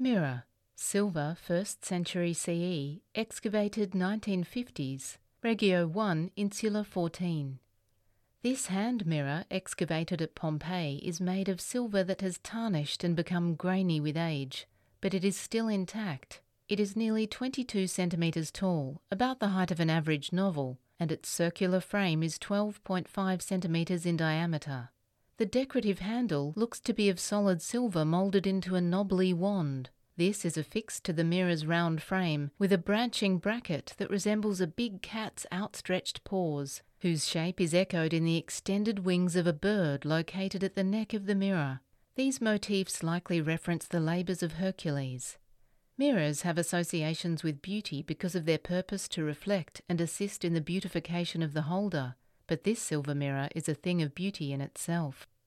Mirror, silver 1st century CE, excavated 1950s, Regio 1, Insula 14. This hand mirror, excavated at Pompeii, is made of silver that has tarnished and become grainy with age, but it is still intact. It is nearly 22 centimetres tall, about the height of an average novel, and its circular frame is 12.5 centimetres in diameter. The decorative handle looks to be of solid silver moulded into a knobbly wand. This is affixed to the mirror's round frame with a branching bracket that resembles a big cat's outstretched paws, whose shape is echoed in the extended wings of a bird located at the neck of the mirror. These motifs likely reference the labours of Hercules. Mirrors have associations with beauty because of their purpose to reflect and assist in the beautification of the holder, but this silver mirror is a thing of beauty in itself.